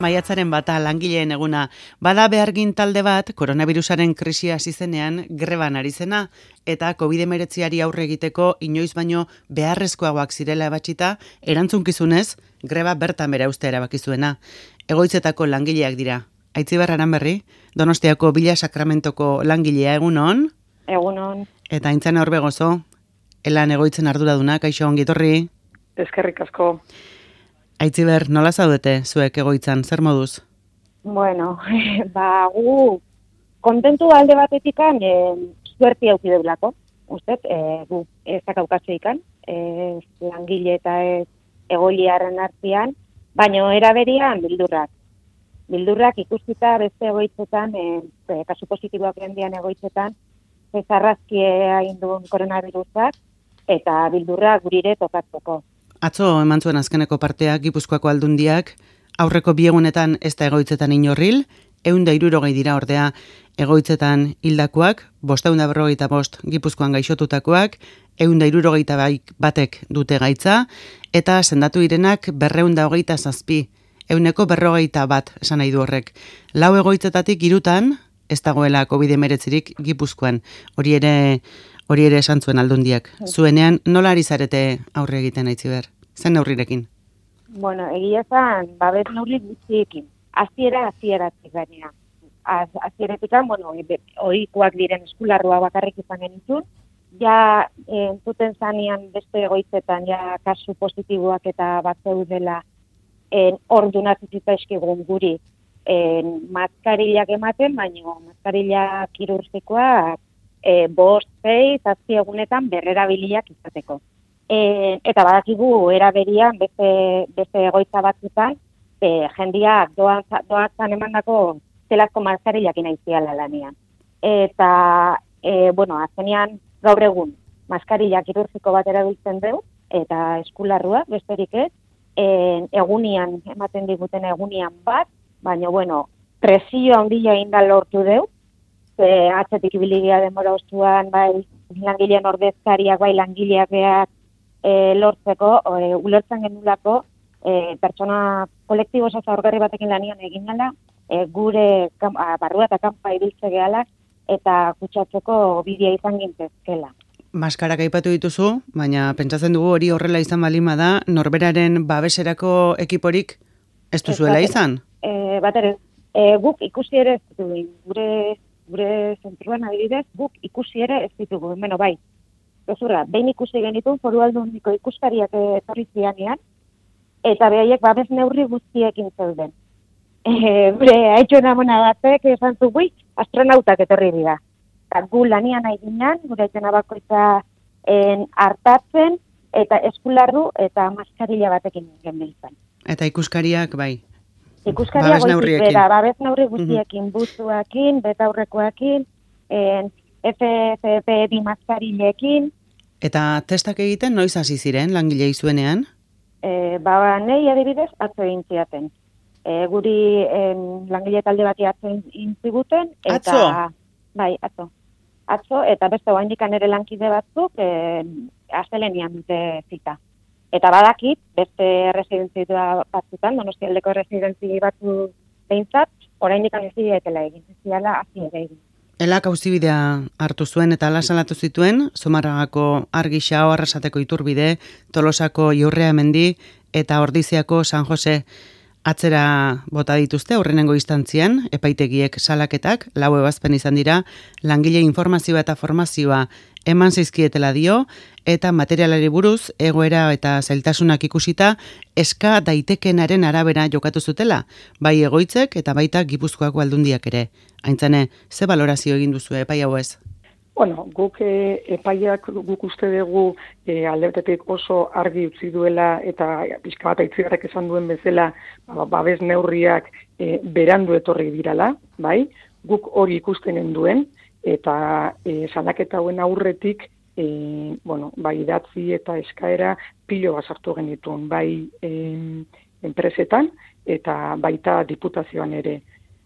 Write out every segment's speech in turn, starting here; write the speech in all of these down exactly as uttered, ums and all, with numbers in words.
Maiatzaren bata langileen eguna, bada behargin talde bat koronavirusaren krisia hasi zenean greban ari zena eta covid hemeretziari aurre egiteko inoiz baino beharrezkoagoak zirela ebatsita, erantzunkizunez greba bertan bera ustea erabaki zuena. Egoitzetako langileak dira. Aitziber Aranberri, Donostiako Bila Sakramentoko langilea, egunon? Egunon. Eta Aintzane Orbegozo, elan egoitzen arduraduna, kaixo ongi etorri. Eskerrik asko. Aitziber, nola zaudete zuek egoitzan, zer moduz? Bueno, ba, gu kontentu alde batetikan e, suerti auki deulako. Uztet, e, gu ez dakaukatze ikan, e, langile eta ez egoiliaren artean, baino eraberian bildurrak. Bildurrak ikusita beste egoitzetan, e, kasu positiboak gendian egoitzetan, zezarrazkia induen koronavirusak, eta bildurrak gurire tokatzeko. Atzo eman zuen azkeneko parteak Gipuzkoako Aldundiak, aurreko bi egunetan ez da egoitzetan inorril, ehun da hirurogei dira ordea egoitzetan hildakoak, bostehun da berrogeita bost Gipuzkoan gaixotutakoak, ehun da hirurogeita batek dute gaitza, eta sendatu direnak berrehun da hogeita zazpi, ehuneko berrogeita bat esan nahi du horrek. Lau egoitzetatik hirutan ez dagoela covid hemeretzirik Gipuzkoan, hori ere Hori ere esan zuen Aldundiak. Zuenean, nola ari zarete aurre egiten, Aitziber? Zen neurrirekin? Bueno, egia zan, babet neurri guztiekin. Aziera, azieratik gainera. Az, azieretikan, bueno, ohikoak diren eskularrua bakarrik izan genitun. Ja, entzuten zanean beste egoitzetan, ja, kasu positiboak eta bat zeudela ordu nazizita eskigun guri en, maskarillak ematen, baina maskarilla kirurgikoak E, bost, zei, zazpi egunetan berrerabiliak izateko. E, eta badakigu eraberian beste, beste egoitza batzutan, e, jendiak doan, doazan emandako zelazko maskarillak inaiziala lanian. Eta, e, bueno, azkenean gaur egun maskarilla kirurgiko bat erabiltzen dugu, eta eskularrua, besterik ez, e, egunian, ematen diguten egunian bat, baina, bueno, presio handia inda lortu dugu, E, atzetik ibiligia denbora ostuan, bai, langileen ordezkariak, bai, langileak behar e, lortzeko, e, ulertzen genulako, e, pertsona kolektibo zaurgarri batekin lanian egin gala, e, gure kam, a, barrua eta kanpa ibiltze gehala, eta kutsatzeko bidea izan gintezkela. Maskarak aipatu dituzu, baina pentsatzen dugu hori horrela izan balima da, norberaren babeserako ekiporik ez duzuela izan? E, bat ere, e, guk ikusi ere ez ditugu, gure gure zentruan adibidez, guk ikusi ere ez ditugu, beno bai. Gezurra, behin ikusi genitun foru aldundiko ikuskariak etorri zianean, eta behaiek babes neurri guztiekin zeuden. E, gure haitxo namona batek esan zugui, astronautak etorri dira. Eta gu lanian nahi ginen, gure haitxo nabakoitza hartatzen, eta eskularru eta maskarilla batekin genbiltzen. Eta ikuskariak bai. Ikuskaria goizik bera, babes neurri guztiekin, mm-hmm. buzuakin, betaurrekoakin, F F P bi maskarilekin. Eta testak egiten noiz hasi ziren langilei zuenean? E, ba, nahi adibidez, atzo egin ziaten. E, guri en, langile talde bati atzo egin ziguten. Eta, atzo? Bai, atzo. Atzo, eta beste oaindikan ere lankide batzuk, e, astelenian dute zita. Eta badakit, beste residentzia batzutan, Donostialdeko residentzi batzu behintzat, orain dikan ez dietela egin, ez diala hasi ere egin. Elak auzibidea hartu zuen eta ala salatu zituen, Zumarragako Argixao, Arrasateko Iturbide, Tolosako Iurrea Mendi eta Ordiziako San Jose atzera bota dituzte aurrenengo instantzian, epaitegiek salaketak, lau ebazpen izan dira, langile informazioa eta formazioa eman zizkietela dio, eta materialari buruz, egoera eta zailtasunak ikusita, eska daitekenaren arabera jokatu zutela, bai egoitzek eta baita Gipuzkoako Aldundiak ere. Aintzane, ze balorazio egin duzu epai hau ez? Bueno, guk e, epaiak guk uste dugu e, aldebetetik oso argi utzi duela eta pixka bat Aitziberrek esan duen bezala ba, babes neurriak e, berandu etorri dirala, bai? Guk hori ikusten duen eta e, salaketa hauen aurretik e, bueno, bai idatzi eta eskaera pilo bat sartu genituen, bai e, enpresetan eta baita diputazioan ere.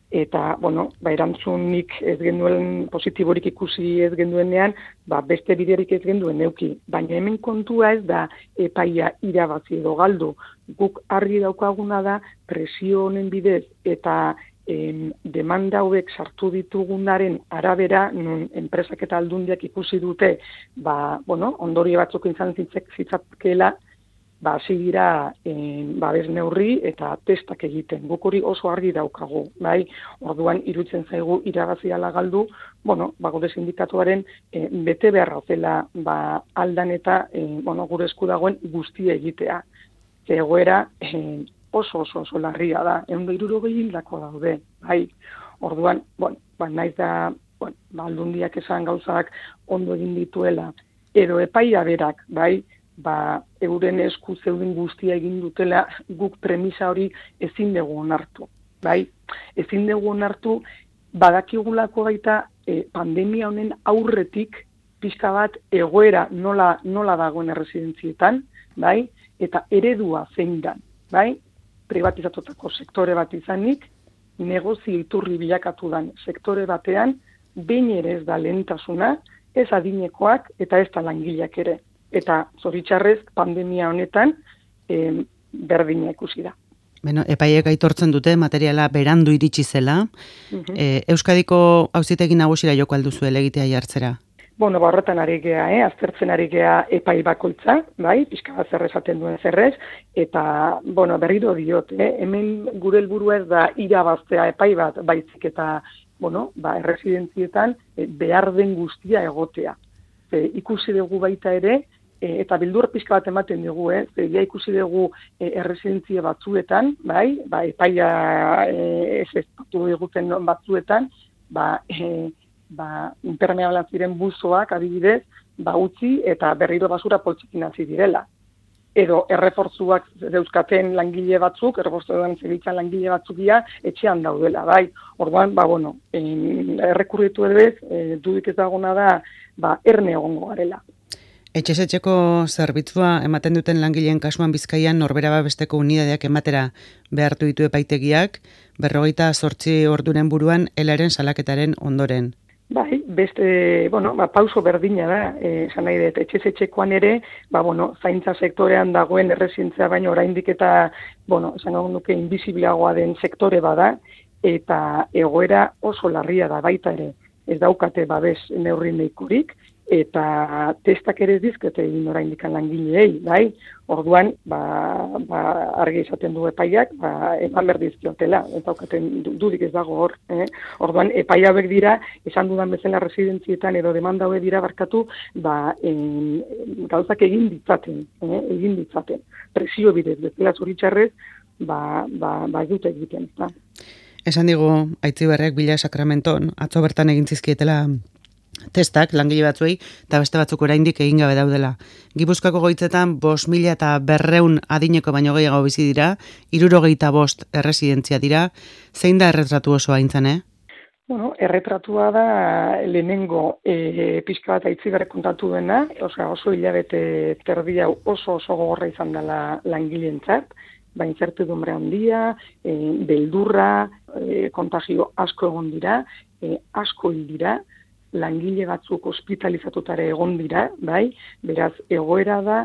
eta, bueno, ba, erantzunik ez genduen, positiborik ikusi ez genduenean, ba, beste biderik ez genduen neuki. Baina hemen kontua ez da epaia irabazi edo galdu. Guk argi daukaguna da presio honen bidez eta em, demanda hauek sartu ditugunaren arabera, nun enpresak eta aldundiak ikusi dute, ba, bueno, ondorio batzuk izan zitzakela, ba, hasi dira eh, babes neurri eta testak egiten. Guk hori oso argi daukagu, bai? Orduan iruditzen zaigu irabazi ala galdu, bueno, ba, gure sindikatuaren eh, bete beharra zela ba, aldan eta eh, bueno, gure esku dagoen guztia egitea. Egoera eh, oso oso oso larria da, ehun eta hirurogei hildako daude, bai? Orduan, bueno, ba, naiz da, bueno, ba, aldundiak esan gauzak ondo egin dituela, edo epaia berak, bai? Ba, euren esku zeuden guztia egin dutela, guk premisa hori ezin dugu onartu, bai? Ezin dugu onartu, badakigulako baita e, pandemia honen aurretik pixka bat egoera nola, nola dagoen erresidentzietan, bai? Eta eredua zein da, bai? Privatizatutako sektore bat izanik, negozio iturri bilakatu dan sektore batean, behin ere ez da lehentasuna, ez adinekoak eta ez da langileak ere. Eta zoritxarrez pandemia honetan eh, berdina ikusi da. Beno, epaiek aitortzen dute materiala berandu iritsi zela. Uh-huh. E, Euskadiko auzitegi nagusira joko alduzu elegitea jartzera. Bueno, ba, horretan ari gea, eh? Aztertzen ari gea epai bakoitza, bai, pixka bat zer esaten duen zerrez, eta, bueno, berriro diot, eh? Hemen gure helburua ez da irabaztea epai bat, baizik eta, bueno, ba, erresidentzietan eh, behar den guztia egotea. E, ikusi dugu baita ere, e, eta bildur pixka bat ematen dugu, eh? E, ja ikusi dugu e, erresidentzia batzuetan, bai, ba, epaia e, ez ezpatu eguten batzuetan, ba, e, ba, impermeableak ziren buzoak adibidez, ba, utzi eta berriro basura poltsikin hasi direla. Edo errefortzuak zeuzkaten langile batzuk, errefortzuak zebitzan langile batzukia etxean daudela, bai. Orduan, ba, bueno, errekurritu edez, e, dudik ez dagona da, ba, erne egongo garela. Etxez-etxeko zerbitzua ematen duten langileen kasuan Bizkaian norbera babesteko unidadeak ematera behartu ditu epaitegiak, berrogeita zortzi orduren buruan elaren salaketaren ondoren. Bai, beste, bueno, ba, pauso berdina da, esan nahi dut, etxez-etxekoan ere, ba, bueno, zaintza sektorean dagoen errezientzia baino oraindik eta, bueno, esan nuke invisibilagoa den sektore bada, eta egoera oso larria da baita ere, ez daukate babes neurri nahikorik, eta testak ere dizkete egin oraindik langileei, bai? Orduan, ba, ba, argi izaten du epaiak, ba, eman berdizkiotela, eta daukaten dudik ez dago hor. Eh? Orduan, epaia hauek dira, esan dudan bezala residentzietan edo demanda hauek dira barkatu, ba, en, gauzak egin ditzaten, eh? egin ditzaten. Presio bidez, bezala zoritxarrez, ba, ba, ba ez dute egiten. Da. Esan digu, Aitziberrek Bila Sakramenton, atzo bertan egin zizkietela testak, langile batzuei, eta beste batzuk oraindik egin gabe daudela. Gipuzkoako goitzetan, bost mila eta berreun adineko baino gehiago bizi dira, hirurogeita bost erresidentzia dira, zein da erretratu oso aintzan, eh? Bueno, erretratua da lehenengo e, pixka bat Aitziberrek kontatu dena, osea, oso hilabete terdia oso oso gogorra izan dela langileentzat, ba, incertidumbre handia, e, beldurra, e, kontagio asko egon dira, e, asko hil dira, langile batzuk ospitalizatutare egon dira, bai? Beraz, egoera da,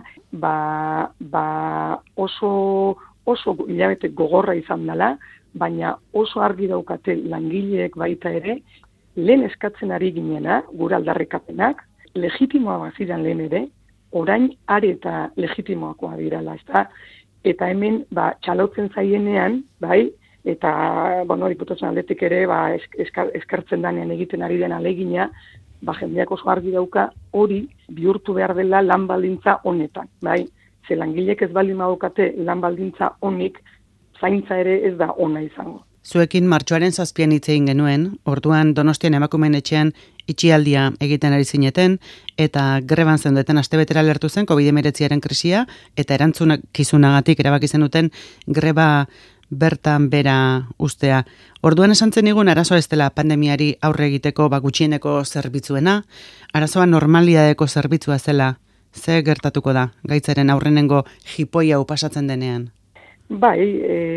ba, ba oso, oso hilabete gogorra izan dela, baina oso argi daukate langileek baita ere, lehen eskatzen ari ginena, gure aldarrikapenak, legitimoa baziran lehen ere, orain are eta legitimoakoa dirala, ezta? Eta hemen, ba, txalotzen zaienean, bai, eta, bueno, diputazioen aldetik ere, ba, eskartzen danean egiten ari den alegina, ba, jendeak oso argi dauka hori bihurtu behar dela lan baldintza honetan, bai? Ze langilek ez baldin badukate lan baldintza honik, zaintza ere ez da ona izango. Zuekin martxoaren zazpian hitz egin genuen, orduan Donostian emakumeen etxean itxialdia egiten ari zineten, eta greban zeundeten astebetera lertu zen covid hemeretziaren krisia, eta erantzukizunagatik erabaki zenuten greba bertan bera ustea. Orduan esan zen igun arazoa ez dela pandemiari aurre egiteko ba, gutxieneko zerbitzuena, arazoa normalidadeko zerbitzua zela, ze gertatuko da, gaitzaren aurrenengo jipoi hau pasatzen denean? Bai, e,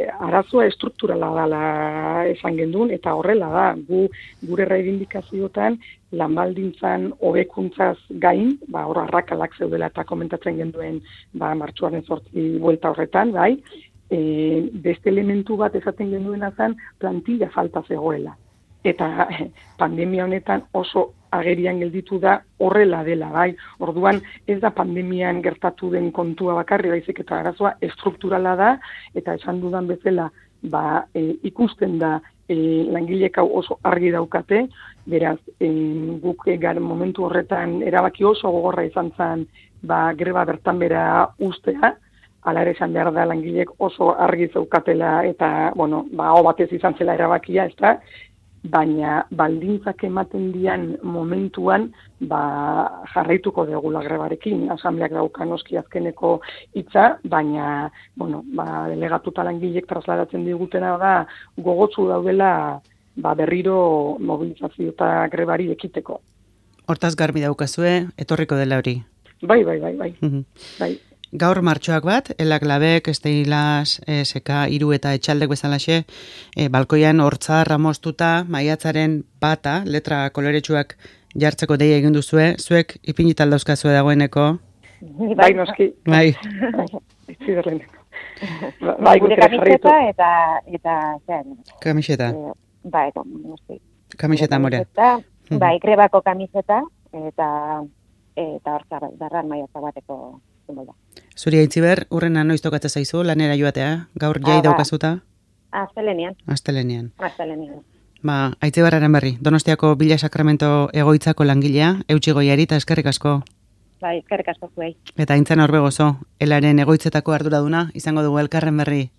arazoa estrukturala dela esan gendun, eta horrela da, gu gure reivindikazioetan lanbaldintzan hobekuntzaz gain, ba, hor arrakalak zeudela eta komentatzen genduen ba, martxuaren zortzi buelta horretan, bai, e, beste elementu bat esaten genuena zen plantilla falta zegoela. Eta pandemia honetan oso agerian gelditu da horrela dela, bai. Orduan ez da pandemian gertatu den kontua bakarri, baizik eta arazoa estrukturala da, eta esan dudan bezala ba, e, ikusten da e, langilek hau oso argi daukate, beraz, e, guk gar momentu horretan erabaki oso gogorra izan zen ba, greba bertan bera ustea, hala ere esan behar da langilek oso argi zaukatela, eta, bueno, ba, hau batez izan zela erabakia, ez da, baina baldintzak ematen dian momentuan ba, jarraituko degula grebarekin. Asambleak dauka noski azkeneko hitza, baina bueno, ba, delegatuta langilek trasladatzen digutena da gogotsu daudela ba, berriro mobilizazio eta grebari ekiteko. Hortaz garbi daukazue, etorriko dela hori. Bai, bai, bai, bai. Mhm. bai. Gaur martxoak bat, elak labek, esteilas, e, seka, iru eta etxaldek bezalaxe, e, balkoian hortzarra moztuta, maiatzaren bata, letra koloretsuak jartzeko deia egin duzue, zuek ipinital dauzkazue dagoeneko? Bai, noski. Bai. Itzi berleneko. Bai, gure kamiseta eta, eta, zean. Kamiseta. E, bai, noski. Kamiseta morea. Bai, grebako kamiseta, eta, eta hortzarra, darran maiatza bateko zenbola. Zuri Aitziber, urrena noiz tokatzen zaizu, lanera joatea, gaur jai ah, daukazuta? Astelenian. Astelenian. Astelenian. Ba, Aitziberraren berri, Donostiako Bila Sakramento egoitzako langilea, eutsi goiari eta eskerrik asko. Bai, eskerrik asko zuei. Eta Aintzana Orbegozo, elaren egoitzetako arduraduna, izango dugu elkarren berri.